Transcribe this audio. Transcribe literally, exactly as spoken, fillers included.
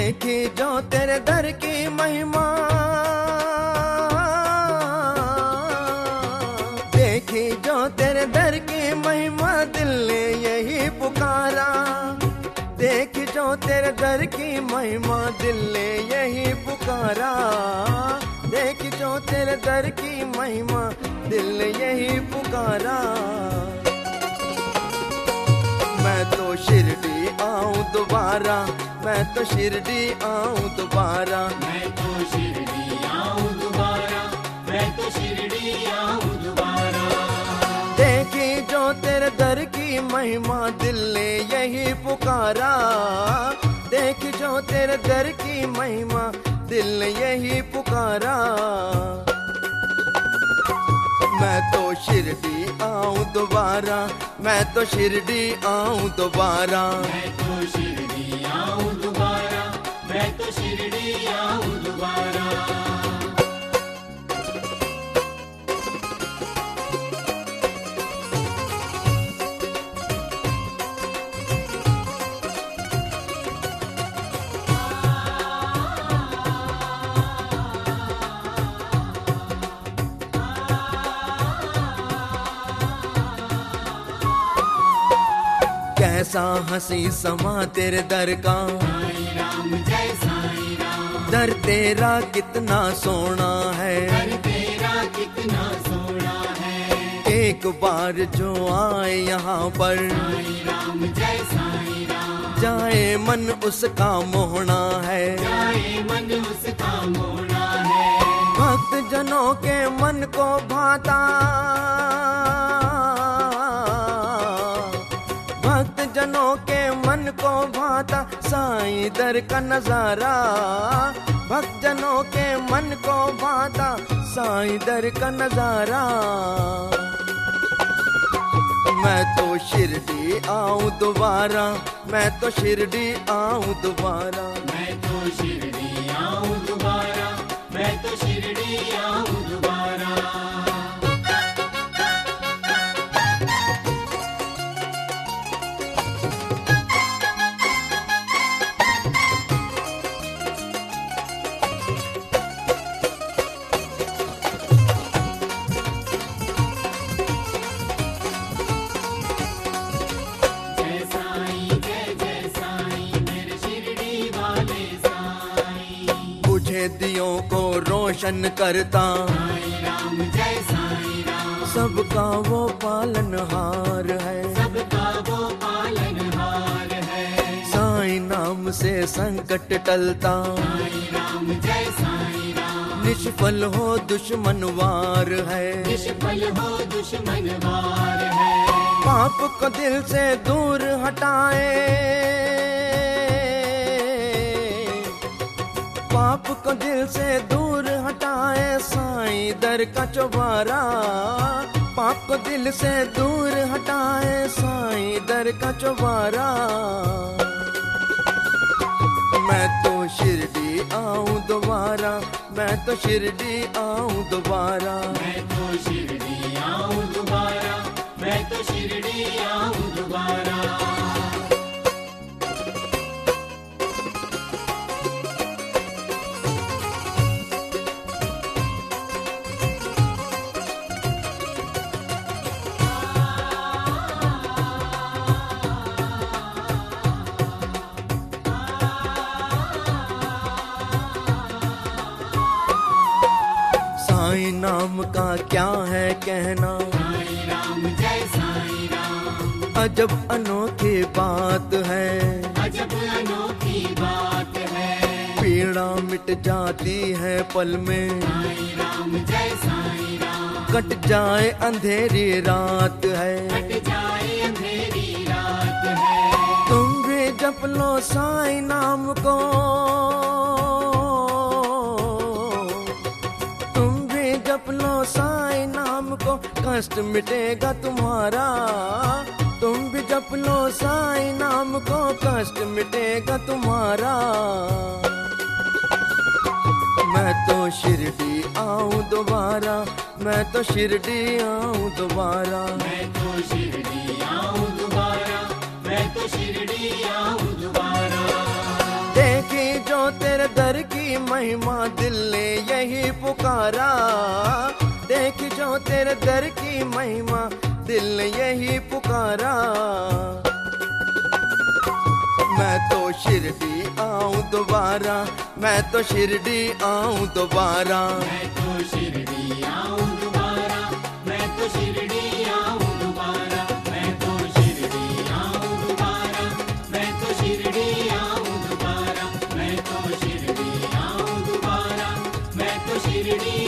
देखी जो तेरे दर की महिमा, देखी जो तेरे दर की महिमा, दिल ने यही पुकारा। देखी जो तेरे दर की महिमा, दिल ने यही पुकारा। देखी जो तेरे दर की महिमा, दिल ने यही पुकारा। मैं तो शिरडी आऊं दोबारा, मैं तो शिरडी आऊं दोबारा, मैं तो शिरडी आऊं दोबारा, मैं तो शिरडी आऊं दोबारा। देखी जो तेरे दर की महिमा, दिल ने यही पुकारा। देखी जो तेरे दर की महिमा, दिल ने यही पुकारा। मैं तो शिरडी आऊं दोबारा, मैं तो शिरडी आऊं दोबारा, मैं तो शिरडी आऊं दोबारा, मैं तो शिरडी आऊं दोबारा। कैसा हंसी समा तेरे दर का, साईं राम जय साईं राम। दर तेरा कितना सोना है, दर तेरा कितना सोना है। एक बार जो आए यहाँ पर, साईं राम जय साईं राम। जाए मन उसका मोहना है, जाए मन उसका मोहना है। भक्त जनों के मन को भाता, भक्त जनों के मन को भाता साईं दर का नजारा। भक्त जनों के मन को भाता साईं दर का नजारा। मैं तो शिरडी आऊं दोबारा, मैं तो शिरडी आऊं दोबारा, मैं तो शिरडी आऊं दोबारा, मैं तो शिरडी आऊं दोबारा। जय साईं जय जय साईं, मेरे शिरडी वाले साईं। बुझे दियों को रोशन करता, साईं राम जय साईं राम। सबका वो पालनहार है, सबका वो पालनहार है। साईं नाम से संकट टलता, साईं राम जय साईं राम। निष्फल हो दुश्मन वार है, निष्फल हो दुश्मन वार है। पाप को दिल से दूर हटाए, पाप को दिल से दूर हटाए साईं दर का चौबारा। पाप को दिल से दूर हटाए साईं दर का चौबारा। मैं तो शिरडी आऊं दोबारा, मैं तो शिरडी आऊं दोबारा, मैं तो शिरडी आऊं दोबारा, मैं तो शिरडी आऊं दोबारा। साईं नाम का क्या है कहना, साईं राम जय साईं राम। अजब अनोखी बात है, अजब अनोखी बात है। पीड़ा मिट जाती है पल में, साईं राम जय साईं राम। कट जाए अंधेरी रात है, कट जाए अंधेरी रात है। तुम भी जप लो साईं नाम को, तुम भी जप लो साईं नाम को, कष्ट मिटेगा तुम्हारा। तुम भी जप लो साईं नाम को, कष्ट मिटेगा तुम्हारा। मैं तो शिरडी आऊं दोबारा, मैं तो शिरडी आऊं दोबारा, मैं तो शिरडी आऊं दोबारा, मैं तो शिरडी आऊं दोबारा। देखी जो महिमा दिल ने यही पुकारा। देख जो तेरे दर की महिमा दिल ने यही पुकारा। मैं तो शिरडी आऊं दोबारा, मैं तो शिरडी आऊं दोबारा। मैं तो शिरडी आऊं दोबारा, मैं तो शिरडी आऊं दोबारा। मैं तो शिरडी आऊं दोबारा, मैं तो शिरडी आऊं दोबारा। मैं तो शिरडी आऊं दोबारा, मैं तो शिरडी